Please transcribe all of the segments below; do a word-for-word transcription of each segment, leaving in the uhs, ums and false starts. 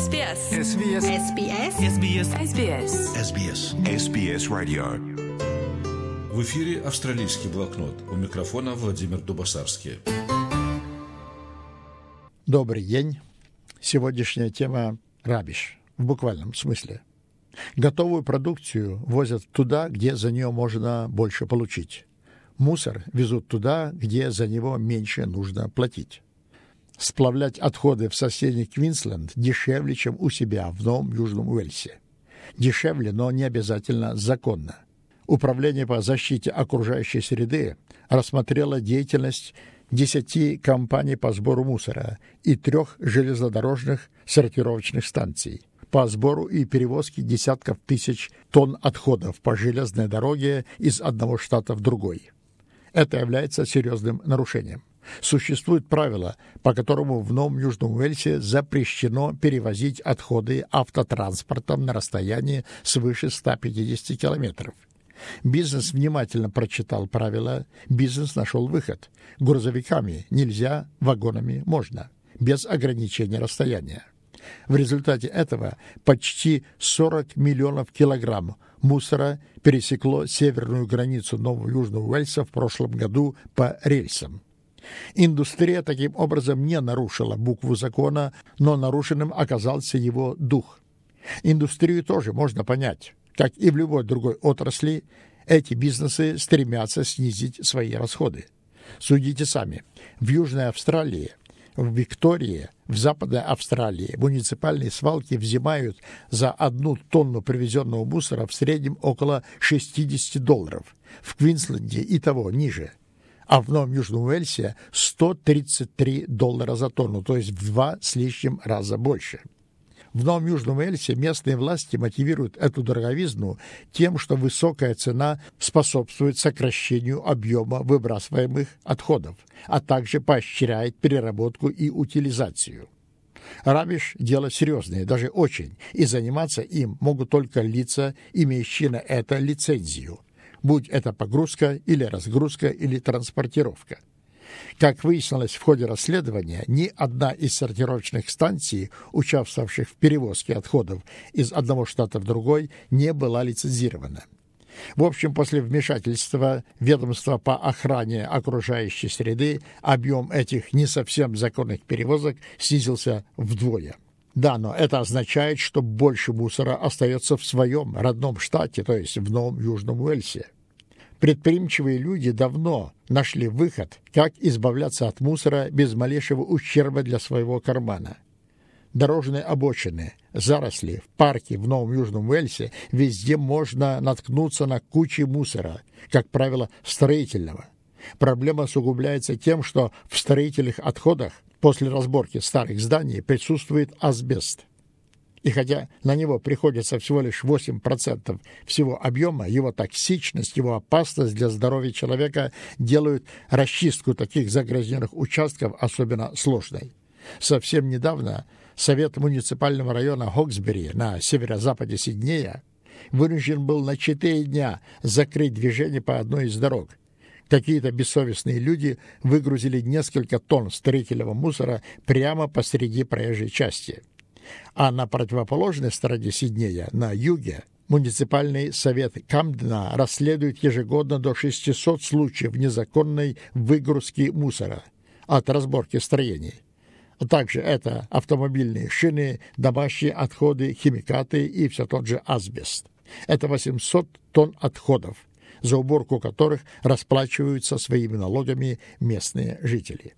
эс би эс. эс би эс. эс би эс. эс би эс. эс би эс. эс би эс. эс би эс Radio. В эфире «Австралийский блокнот». У микрофона Владимир Дубасарский. Добрый день. Сегодняшняя тема – рабиш, в буквальном смысле. Готовую продукцию возят туда, где за нее можно больше получить. Мусор везут туда, где за него меньше нужно платить. Сплавлять отходы в соседний Квинсленд дешевле, чем у себя в Новом Южном Уэльсе. Дешевле, но не обязательно законно. Управление по защите окружающей среды рассмотрело деятельность десяти компаний по сбору мусора и трех железнодорожных сортировочных станций по сбору и перевозке десятков тысяч тонн отходов по железной дороге из одного штата в другой. Это является серьезным нарушением. Существует правило, по которому в Новом Южном Уэльсе запрещено перевозить отходы автотранспортом на расстоянии свыше ста пятидесяти километров. Бизнес внимательно прочитал правила, бизнес нашел выход. Грузовиками нельзя, вагонами можно, без ограничения расстояния. В результате этого почти сорок миллионов килограмм мусора пересекло северную границу Нового Южного Уэльса в прошлом году по рельсам. Индустрия таким образом не нарушила букву закона, но нарушенным оказался его дух. Индустрию тоже можно понять. Как и в любой другой отрасли, эти бизнесы стремятся снизить свои расходы. Судите сами. В Южной Австралии, в Виктории, в Западной Австралии муниципальные свалки взимают за одну тонну привезенного мусора в среднем около шестидесяти долларов. В Квинсленде и того ниже. А в Новом Южном Уэльсе сто тридцать три доллара за тонну, то есть в два с лишним раза больше. В Новом Южном Уэльсе местные власти мотивируют эту дороговизну тем, что высокая цена способствует сокращению объема выбрасываемых отходов, а также поощряет переработку и утилизацию. Рабиш – дело серьезное, даже очень, и заниматься им могут только лица, имеющие на это лицензию, будь это погрузка или разгрузка или транспортировка. Как выяснилось в ходе расследования, ни одна из сортировочных станций, участвовавших в перевозке отходов из одного штата в другой, не была лицензирована. В общем, после вмешательства ведомства по охране окружающей среды объем этих не совсем законных перевозок снизился вдвое. Да, но это означает, что больше мусора остается в своем родном штате, то есть в Новом Южном Уэльсе. Предприимчивые люди давно нашли выход, как избавляться от мусора без малейшего ущерба для своего кармана. Дорожные обочины, заросли, в парке в Новом Южном Уэльсе везде можно наткнуться на кучи мусора, как правило, строительного. Проблема усугубляется тем, что в строительных отходах после разборки старых зданий присутствует асбест. И хотя на него приходится всего лишь восемь процентов всего объема, его токсичность, его опасность для здоровья человека делают расчистку таких загрязненных участков особенно сложной. Совсем недавно Совет муниципального района Хоксбери на северо-западе Сиднея вынужден был на четыре дня закрыть движение по одной из дорог. Какие-то бессовестные люди выгрузили несколько тонн строительного мусора прямо посреди проезжей части. А на противоположной стороне Сиднея, на юге, муниципальный совет Камдена расследует ежегодно до шестисот случаев незаконной выгрузки мусора от разборки строений. Также это автомобильные шины, домашние отходы, химикаты и все тот же асбест. Это восемьсот тонн отходов, за уборку которых расплачиваются своими налогами местные жители.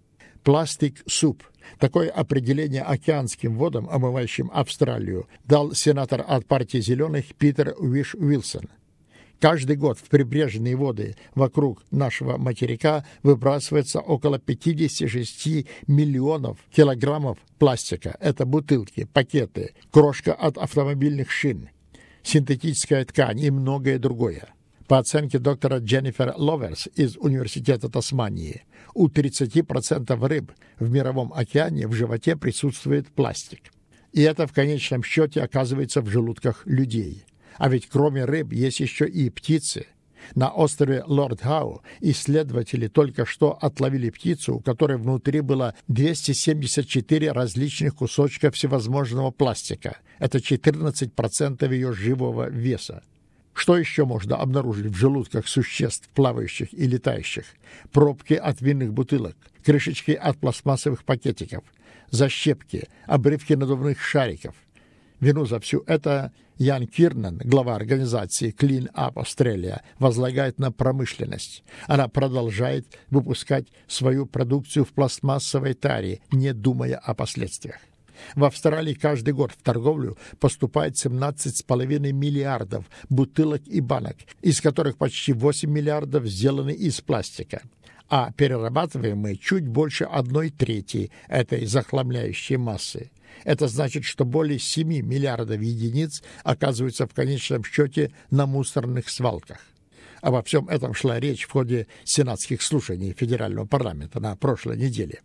Пластик-суп. Такое определение океанским водам, омывающим Австралию, дал сенатор от партии «Зеленых» Питер Уиш-Уилсон. Каждый год в прибрежные воды вокруг нашего материка выбрасывается около пятьдесят шесть миллионов килограммов пластика. Это бутылки, пакеты, крошка от автомобильных шин, синтетическая ткань и многое другое. По оценке доктора Дженнифер Ловерс из Университета Тасмании, у тридцати процентов рыб в мировом океане в животе присутствует пластик. И это в конечном счете оказывается в желудках людей. А ведь кроме рыб есть еще и птицы. На острове Лорд-Хау исследователи только что отловили птицу, у которой внутри было двести семьдесят четыре различных кусочка всевозможного пластика. Это четырнадцать процентов ее живого веса. Что еще можно обнаружить в желудках существ, плавающих и летающих? Пробки от винных бутылок, крышечки от пластмассовых пакетиков, защепки, обрывки надувных шариков. Вину за все это Ян Кирнан, глава организации Clean Up Australia, возлагает на промышленность. Она продолжает выпускать свою продукцию в пластмассовой таре, не думая о последствиях. В Австралии каждый год в торговлю поступает семнадцать с половиной миллиардов бутылок и банок, из которых почти восемь миллиардов сделаны из пластика, а перерабатываемые чуть больше одной трети этой захламляющей массы. Это значит, что более семи миллиардов единиц оказываются в конечном счете на мусорных свалках. Обо всем этом шла речь в ходе сенатских слушаний Федерального парламента на прошлой неделе.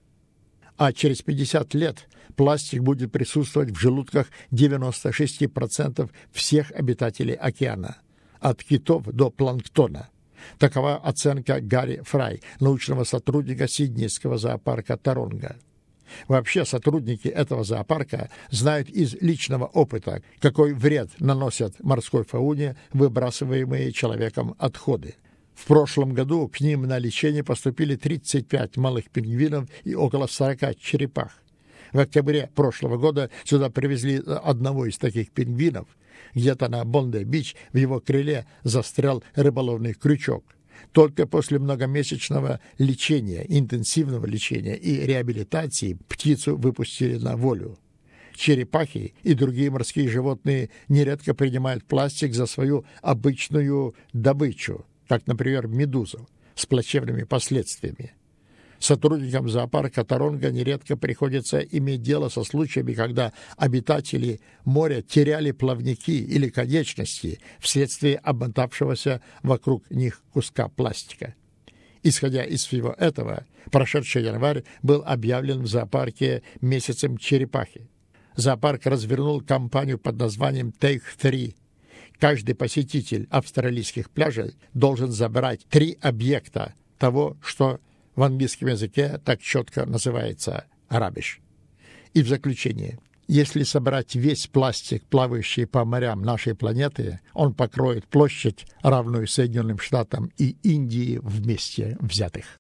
А через пятьдесят лет пластик будет присутствовать в желудках девяноста шести процентов всех обитателей океана, от китов до планктона. Такова оценка Гарри Фрай, научного сотрудника Сиднейского зоопарка Таронга. Вообще сотрудники этого зоопарка знают из личного опыта, какой вред наносят морской фауне выбрасываемые человеком отходы. В прошлом году к ним на лечение поступили тридцать пять малых пингвинов и около сорока черепах. В октябре прошлого года сюда привезли одного из таких пингвинов. Где-то на Бонди-Бич в его крыле застрял рыболовный крючок. Только после многомесячного лечения, интенсивного лечения и реабилитации птицу выпустили на волю. Черепахи и другие морские животные нередко принимают пластик за свою обычную добычу, как, например, медузу, с плачевными последствиями. Сотрудникам зоопарка Таронга нередко приходится иметь дело со случаями, когда обитатели моря теряли плавники или конечности вследствие обмотавшегося вокруг них куска пластика. Исходя из всего этого, прошедший январь был объявлен в зоопарке месяцем черепахи. Зоопарк развернул кампанию под названием «Take три». Каждый посетитель австралийских пляжей должен забрать три объекта того, что в английском языке так четко называется rubbish. И в заключение, если собрать весь пластик, плавающий по морям нашей планеты, он покроет площадь, равную Соединенным Штатам и Индии вместе взятых.